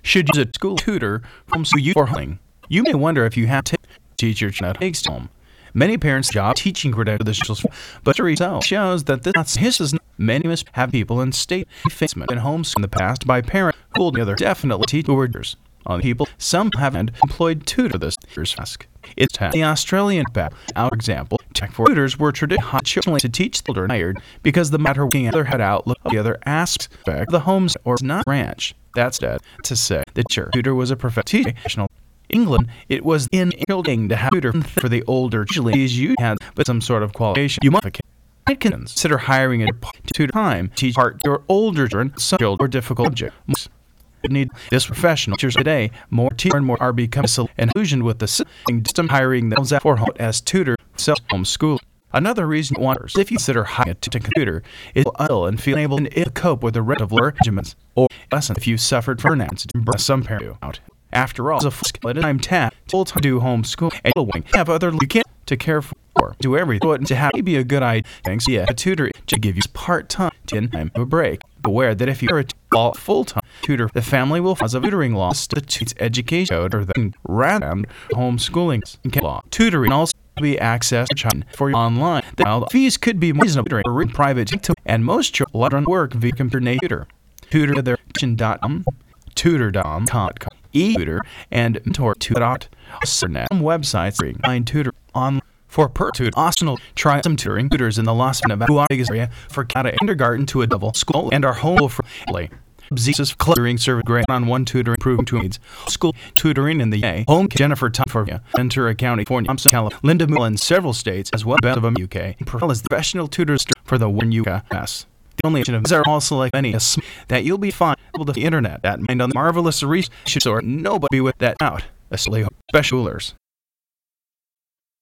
should use a school tutor from you or home. You may wonder if you have to teach your child at home. Many parents job teaching credentials, but the result shows that this is not. Many must have people in state facement and homes in the past by parents who will together definitely teach tutors. On people, some haven't employed tutor this tutor's task. It's the Australian back. Our example, tech for tutors were traditionally to teach children hired because the matter working at their head outlook of the other aspect of the homes or not branch. That's dead to say the tutor was a professional. England, it was inbuilding to have a tutor for the older children you had, but some sort of qualification. You might consider hiring a tutor time to teach part your older children some or difficult subjects. Need this professional teachers today. More teachers and more are becoming illusioned with the system hiring themselves for home as tutor self-homeschool. Another reason wonders if you consider hiring a tutor is ill and feel unable to cope with the rest of learning regimens, or lesson if you suffered from burnout. Some parents out. After all, it's a full-time task to do homeschool and have other you can't to care for. Do everything. But to have maybe a good idea. Thanks. Yeah, a tutor to give you part-time time a break. Aware that if you're a full-time tutor, the family will cause a tutoring loss to the education code or the random homeschooling law. Tutoring also be accessed for your online. The fees could be more reasonable for private and most children work via computer tutor. Tutor.com, tutor.com, e-tutor, and mentor.net websites find tutor online. For per tutor, Austin try some tutoring tutors in the Las Vegas area for kindergarten to a level school and our home for Zeus tutoring service grant on one tutor improving to needs. School tutoring in the UK. Home Jennifer Tom Ventura County, California, Linda Mill in several states as well as of UK. As the professional tutors for the one US. The only option are also like many that you'll be fine able to the internet that mind on the marvelous research or nobody with that out. Especially schoolers.